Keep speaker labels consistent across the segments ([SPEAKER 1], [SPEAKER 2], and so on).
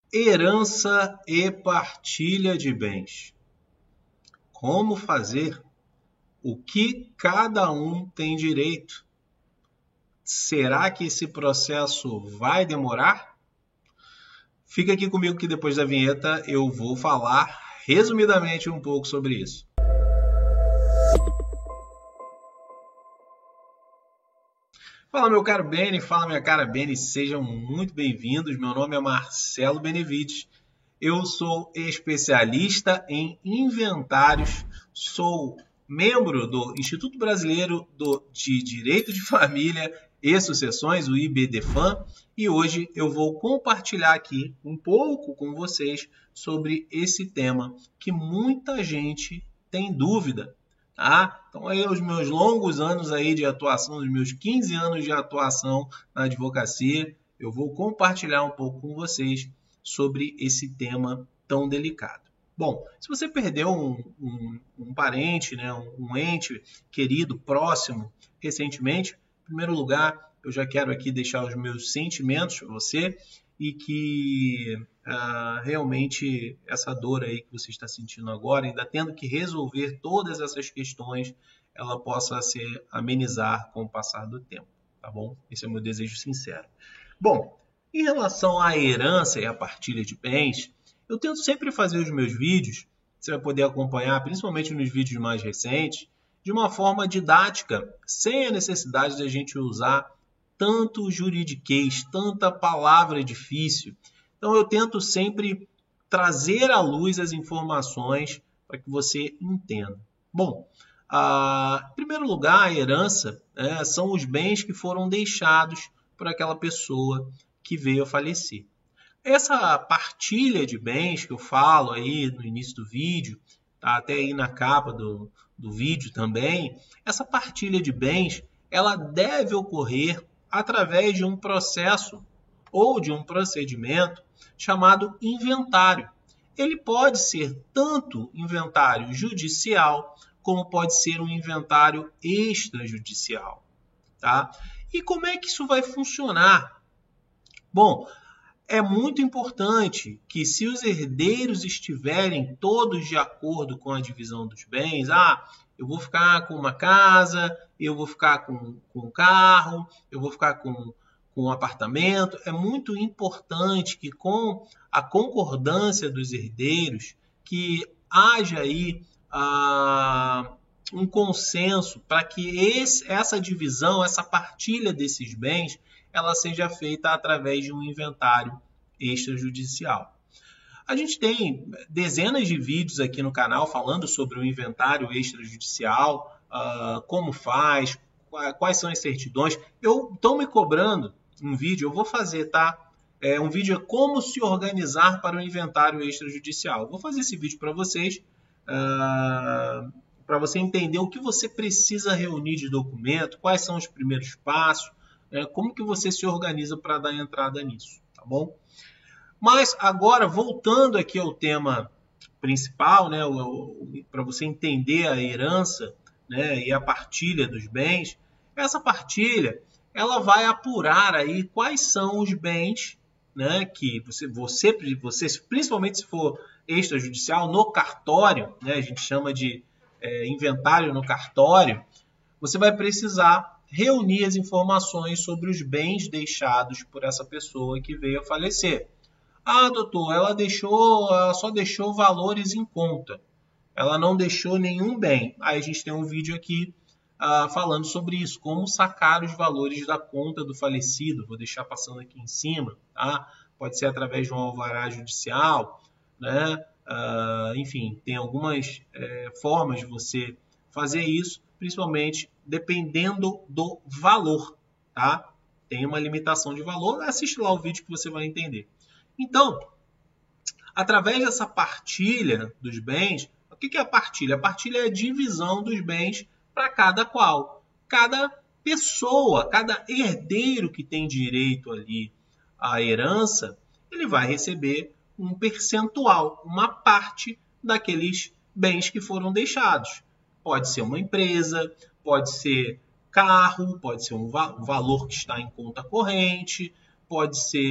[SPEAKER 1] Herança e partilha de bens. Como fazer? O que cada um tem direito? Será que esse processo vai demorar? Fica aqui comigo que depois da vinheta eu vou falar resumidamente um pouco sobre isso. Fala meu caro Beni, fala minha cara Beni, sejam muito bem-vindos. Meu nome é Marcelo Benevides, eu sou especialista em inventários, sou membro do Instituto Brasileiro de Direito de Família e Sucessões, o IBDFAM, e hoje eu vou compartilhar aqui um pouco com vocês sobre esse tema que muita gente tem dúvida. Tá? Então, aí, os meus longos anos aí de atuação, os meus 15 anos de atuação na advocacia, eu vou compartilhar um pouco com vocês sobre esse tema tão delicado. Bom, se você perdeu um parente, né, um ente querido, próximo, recentemente, em primeiro lugar, eu já quero aqui deixar os meus sentimentos para você e que realmente essa dor aí que você está sentindo agora, ainda tendo que resolver todas essas questões, ela possa se amenizar com o passar do tempo, tá bom? Esse é o meu desejo sincero. Bom, em relação à herança e à partilha de bens, eu tento sempre fazer os meus vídeos, você vai poder acompanhar, principalmente nos vídeos mais recentes, de uma forma didática, sem a necessidade de a gente usar tanto juridiquês, tanta palavra difícil. Então eu tento sempre trazer à luz as informações para que você entenda. Bom, em primeiro lugar, a herança são os bens que foram deixados por aquela pessoa que veio a falecer. Essa partilha de bens que eu falo aí no início do vídeo, tá até aí na capa do vídeo também, essa partilha de bens ela deve ocorrer através de um processo ou de um procedimento chamado inventário. Ele pode ser tanto inventário judicial, como pode ser um inventário extrajudicial. Tá? E como é que isso vai funcionar? Bom, é muito importante que se os herdeiros estiverem todos de acordo com a divisão dos bens, eu vou ficar com uma casa, eu vou ficar com um carro, eu vou ficar com um apartamento. É muito importante que com a concordância dos herdeiros, que haja aí um consenso para que essa divisão, essa partilha desses bens, ela seja feita através de um inventário extrajudicial. A gente tem dezenas de vídeos aqui no canal falando sobre o inventário extrajudicial, como faz, quais são as certidões. Estão me cobrando um vídeo, eu vou fazer, tá? Um vídeo é como se organizar para o inventário extrajudicial. Eu vou fazer esse vídeo para vocês, para você entender o que você precisa reunir de documento, quais são os primeiros passos, como que você se organiza para dar entrada nisso, tá bom? Mas agora, voltando aqui ao tema principal, né, para você entender a herança, né, e a partilha dos bens, essa partilha ela vai apurar aí quais são os bens, né, que você, principalmente se for extrajudicial, no cartório, né, a gente chama de inventário no cartório, você vai precisar reunir as informações sobre os bens deixados por essa pessoa que veio a falecer. Doutor, ela só deixou valores em conta. Ela não deixou nenhum bem. Aí a gente tem um vídeo aqui falando sobre isso, como sacar os valores da conta do falecido. Vou deixar passando aqui em cima. Tá? Pode ser através de um alvará judicial, né? Enfim, tem algumas formas de você fazer isso, principalmente dependendo do valor. Tá? Tem uma limitação de valor. Assiste lá o vídeo que você vai entender. Então, através dessa partilha dos bens, o que é a partilha? A partilha é a divisão dos bens para cada qual. Cada pessoa, cada herdeiro que tem direito ali à herança, ele vai receber um percentual, uma parte daqueles bens que foram deixados. Pode ser uma empresa, pode ser carro, pode ser um valor que está em conta corrente, pode ser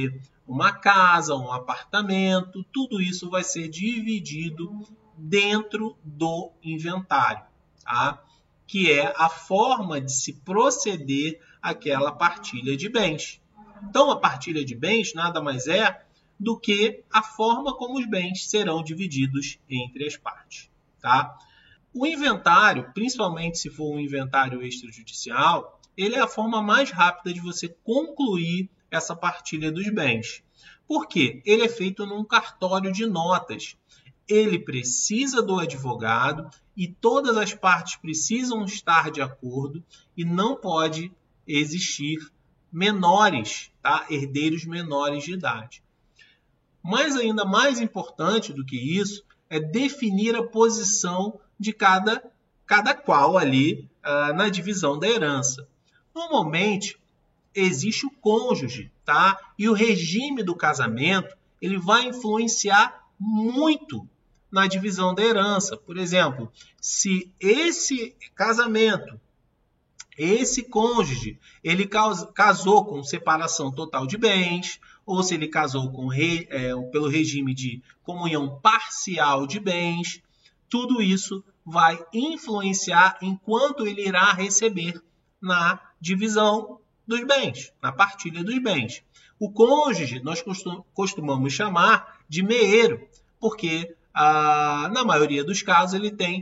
[SPEAKER 1] uma casa, um apartamento, tudo isso vai ser dividido dentro do inventário, tá? Que é a forma de se proceder àquela partilha de bens. Então, a partilha de bens nada mais é do que a forma como os bens serão divididos entre as partes, tá? O inventário, principalmente se for um inventário extrajudicial, ele é a forma mais rápida de você concluir essa partilha dos bens. Por quê? Ele é feito num cartório de notas. Ele precisa do advogado e todas as partes precisam estar de acordo e não pode existir menores, tá? Herdeiros menores de idade. Mas ainda mais importante do que isso é definir a posição de cada qual ali na divisão da herança. Normalmente, existe o cônjuge, tá? E o regime do casamento ele vai influenciar muito na divisão da herança. Por exemplo, se esse casamento, esse cônjuge, ele casou com separação total de bens, ou se ele casou pelo regime de comunhão parcial de bens, tudo isso vai influenciar em quanto ele irá receber na divisão dos bens, na partilha dos bens. O cônjuge nós costumamos chamar de meeiro, porque na maioria dos casos ele tem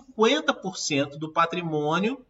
[SPEAKER 1] 50% do patrimônio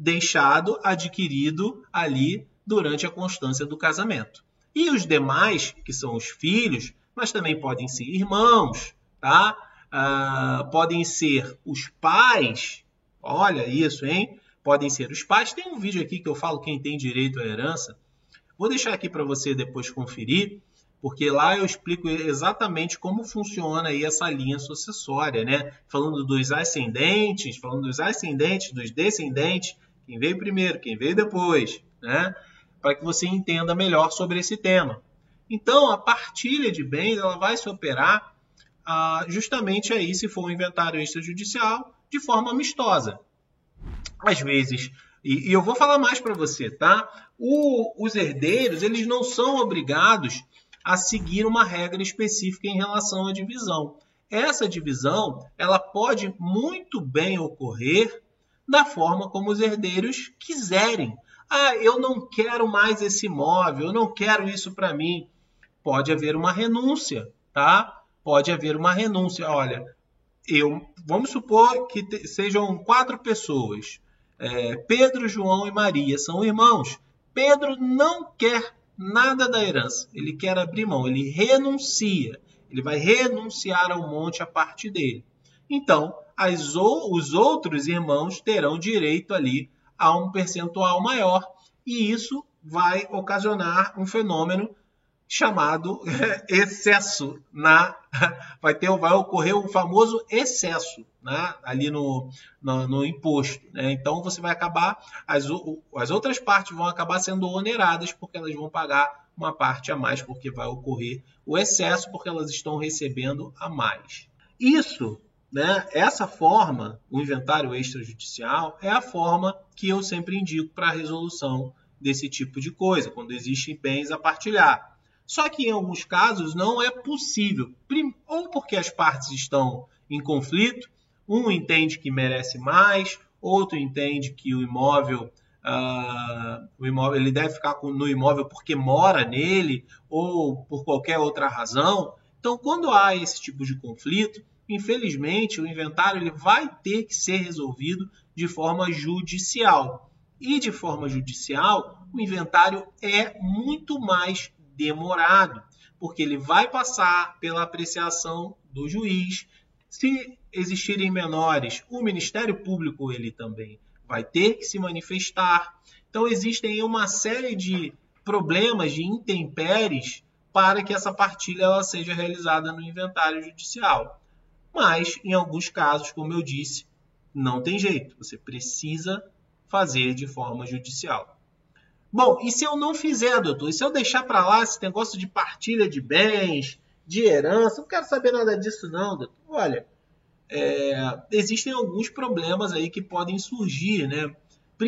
[SPEAKER 1] adquirido ali durante a constância do casamento. E os demais, que são os filhos, mas também podem ser irmãos, tá? Podem ser os pais, olha isso, hein? Podem ser os pais. Tem um vídeo aqui que eu falo quem tem direito à herança. Vou deixar aqui para você depois conferir, porque lá eu explico exatamente como funciona aí essa linha sucessória, né? Falando dos ascendentes, dos descendentes, quem veio primeiro, quem veio depois, né? Para que você entenda melhor sobre esse tema. Então, a partilha de bens ela vai se operar justamente aí, se for um inventário extrajudicial, de forma amistosa. Às vezes, e eu vou falar mais para você, tá? Os herdeiros, eles não são obrigados a seguir uma regra específica em relação à divisão. Essa divisão, ela pode muito bem ocorrer da forma como os herdeiros quiserem. Eu não quero mais esse imóvel, eu não quero isso para mim. Pode haver uma renúncia, tá? Pode haver uma renúncia. Olha, vamos supor que sejam 4 pessoas. Pedro, João e Maria são irmãos. Pedro não quer nada da herança. Ele quer abrir mão, ele renuncia. Ele vai renunciar ao monte a parte dele. Então, os outros irmãos terão direito ali a um percentual maior. E isso vai ocasionar um fenômeno chamado excesso. Vai ocorrer o famoso excesso, né, ali no imposto. Né? Então, você vai acabar... As outras partes vão acabar sendo oneradas porque elas vão pagar uma parte a mais, porque vai ocorrer o excesso, porque elas estão recebendo a mais. Isso... Né? Essa forma, o inventário extrajudicial, é a forma que eu sempre indico para a resolução desse tipo de coisa, quando existem bens a partilhar. Só que em alguns casos não é possível, ou porque as partes estão em conflito, um entende que merece mais, outro entende que o imóvel ele deve ficar no imóvel porque mora nele, ou por qualquer outra razão. Então, quando há esse tipo de conflito, infelizmente, o inventário ele vai ter que ser resolvido de forma judicial. E de forma judicial, o inventário é muito mais demorado, porque ele vai passar pela apreciação do juiz. Se existirem menores, o Ministério Público ele também vai ter que se manifestar. Então, existem uma série de problemas, de intempéries, para que essa partilha ela seja realizada no inventário judicial. Mas, em alguns casos, como eu disse, não tem jeito. Você precisa fazer de forma judicial. Bom, e se eu não fizer, doutor? E se eu deixar para lá esse negócio de partilha de bens, de herança? Não quero saber nada disso não, doutor. Olha, existem alguns problemas aí que podem surgir, né?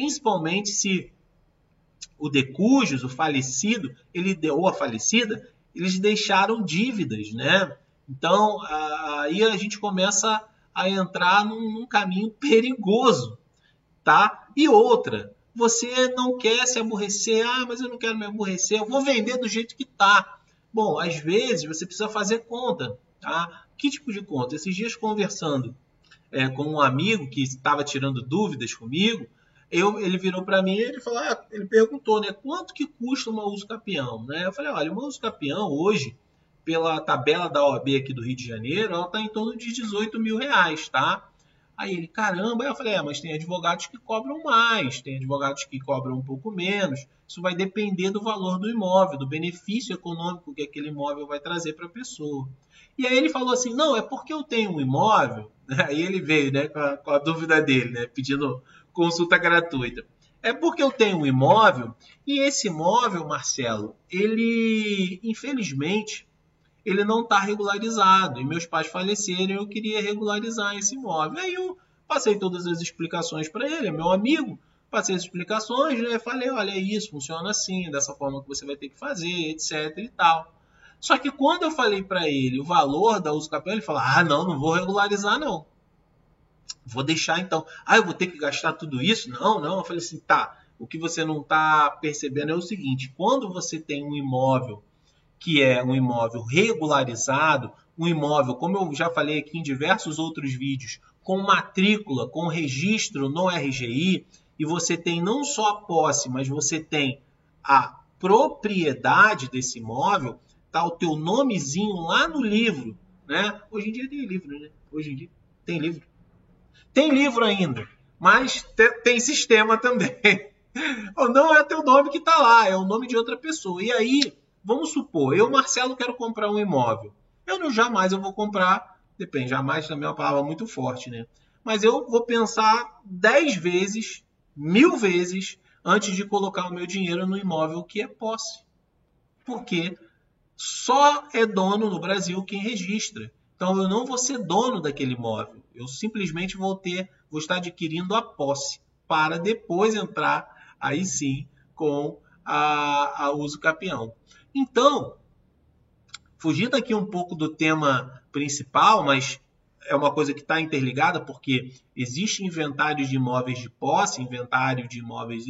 [SPEAKER 1] Principalmente se o decujus, o falecido, ou a falecida, eles deixaram dívidas, né? Então, aí a gente começa a entrar num caminho perigoso, tá? E outra, você não quer se aborrecer, mas eu não quero me aborrecer, eu vou vender do jeito que tá. Bom, às vezes você precisa fazer conta, tá? Que tipo de conta? Esses dias conversando com um amigo que estava tirando dúvidas comigo, ele virou para mim e ele perguntou, né, quanto que custa uma uso capião, né? Eu falei, olha, uma uso capião hoje, pela tabela da OAB aqui do Rio de Janeiro, ela está em torno de 18 mil reais, tá? Aí ele, caramba, aí eu falei, mas tem advogados que cobram mais, tem advogados que cobram um pouco menos, isso vai depender do valor do imóvel, do benefício econômico que aquele imóvel vai trazer para a pessoa. E aí ele falou assim, não, é porque eu tenho um imóvel, aí ele veio, né, com a dúvida dele, né, pedindo consulta gratuita. É porque eu tenho um imóvel, e esse imóvel, Marcelo, ele, infelizmente, ele não está regularizado. E meus pais faleceram e eu queria regularizar esse imóvel. Aí eu passei todas as explicações para ele, é meu amigo, passei as explicações, né? Falei, olha, é isso, funciona assim, dessa forma que você vai ter que fazer, etc e tal. Só que quando eu falei para ele o valor da uso capião, ele falou, não vou regularizar não. Vou deixar então. Eu vou ter que gastar tudo isso? Não. Eu falei assim, tá, o que você não está percebendo é o seguinte, quando você tem um imóvel que é um imóvel regularizado, um imóvel, como eu já falei aqui em diversos outros vídeos, com matrícula, com registro no RGI, e você tem não só a posse, mas você tem a propriedade desse imóvel, tá o teu nomezinho lá no livro, né? Hoje em dia tem livro, né? Hoje em dia tem livro. Tem livro ainda, mas tem sistema também. Não é teu nome que está lá, é o nome de outra pessoa. E aí, vamos supor, eu, Marcelo, quero comprar um imóvel. Jamais eu vou comprar, depende, jamais também é uma palavra muito forte, né? Mas eu vou pensar 10 vezes, 1000 vezes, antes de colocar o meu dinheiro no imóvel que é posse. Porque só é dono no Brasil quem registra. Então eu não vou ser dono daquele imóvel. Eu simplesmente vou estar adquirindo a posse para depois entrar aí sim com a uso capião. Então, fugindo aqui um pouco do tema principal, mas é uma coisa que está interligada, porque existe inventário de imóveis de posse, inventário de imóveis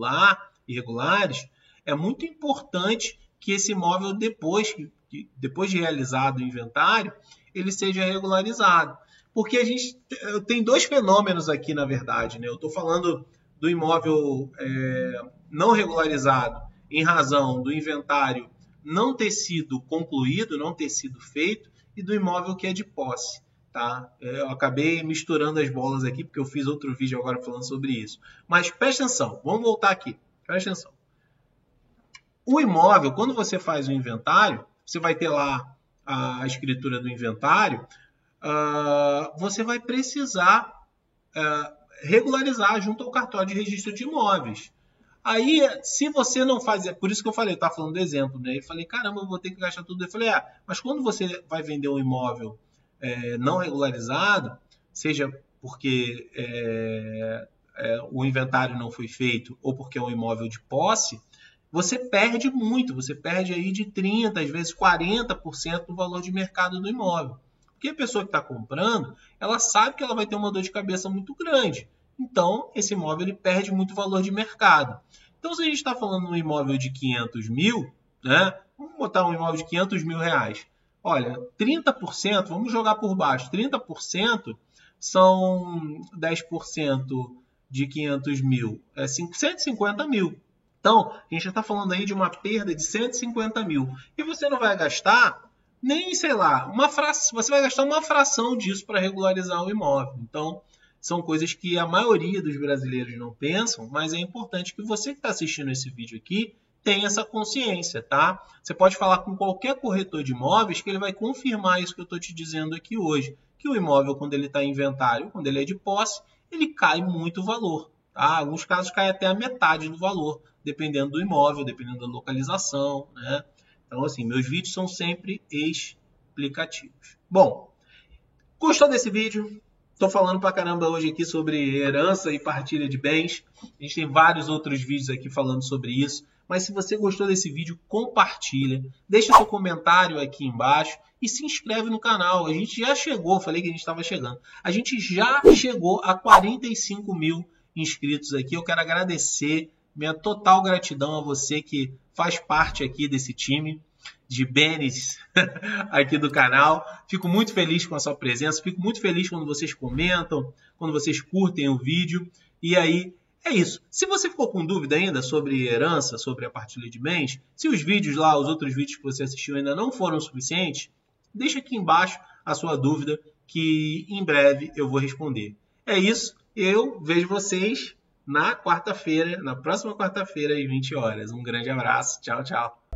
[SPEAKER 1] irregulares, é muito importante que esse imóvel, depois de realizado o inventário, ele seja regularizado. Porque a gente tem dois fenômenos aqui, na verdade, né? Eu estou falando do imóvel não regularizado em razão do inventário não ter sido concluído, não ter sido feito, e do imóvel que é de posse. Tá? Eu acabei misturando as bolas aqui, porque eu fiz outro vídeo agora falando sobre isso. Mas presta atenção, vamos voltar aqui. Presta atenção. O imóvel, quando você faz o inventário, você vai ter lá a escritura do inventário, você vai precisar regularizar junto ao cartório de registro de imóveis. Aí, se você não faz... Por isso que eu falei, eu estava falando do exemplo, né? Eu falei, caramba, eu vou ter que gastar tudo. Eu falei, mas quando você vai vender um imóvel não regularizado, seja porque o inventário não foi feito ou porque é um imóvel de posse, você perde muito, você perde aí de 30%, às vezes 40% do valor de mercado do imóvel. Porque a pessoa que está comprando, ela sabe que ela vai ter uma dor de cabeça muito grande. Então, esse imóvel ele perde muito valor de mercado. Então, se a gente está falando de um imóvel de 500 mil, né? Vamos botar um imóvel de 500 mil reais. Olha, 30%, vamos jogar por baixo, 30% são 10% de 500 mil, 150 mil. Então, a gente já está falando aí de uma perda de 150 mil. E você não vai gastar nem, sei lá, você vai gastar uma fração disso para regularizar o imóvel. Então, são coisas que a maioria dos brasileiros não pensam, mas é importante que você que está assistindo esse vídeo aqui tenha essa consciência, tá? Você pode falar com qualquer corretor de imóveis que ele vai confirmar isso que eu estou te dizendo aqui hoje, que o imóvel, quando ele está em inventário, quando ele é de posse, ele cai muito o valor. Tá? Em alguns casos cai até a metade do valor, dependendo do imóvel, dependendo da localização, né? Então, assim, meus vídeos são sempre explicativos. Bom, gostou desse vídeo? Estou falando pra caramba hoje aqui sobre herança e partilha de bens. A gente tem vários outros vídeos aqui falando sobre isso. Mas se você gostou desse vídeo, compartilha, deixa seu comentário aqui embaixo e se inscreve no canal. A gente já chegou, falei que a gente estava chegando. A gente já chegou a 45 mil inscritos aqui. Eu quero agradecer, minha total gratidão a você que faz parte aqui desse time de Benes aqui do canal. Fico muito feliz com a sua presença, fico muito feliz quando vocês comentam, quando vocês curtem o vídeo. E aí, é isso. Se você ficou com dúvida ainda sobre herança, sobre a partilha de bens, se os vídeos lá, os outros vídeos que você assistiu ainda não foram suficientes, deixa aqui embaixo a sua dúvida que em breve eu vou responder. É isso. Eu vejo vocês na quarta-feira, na próxima quarta-feira às 20 horas. Um grande abraço. Tchau, tchau.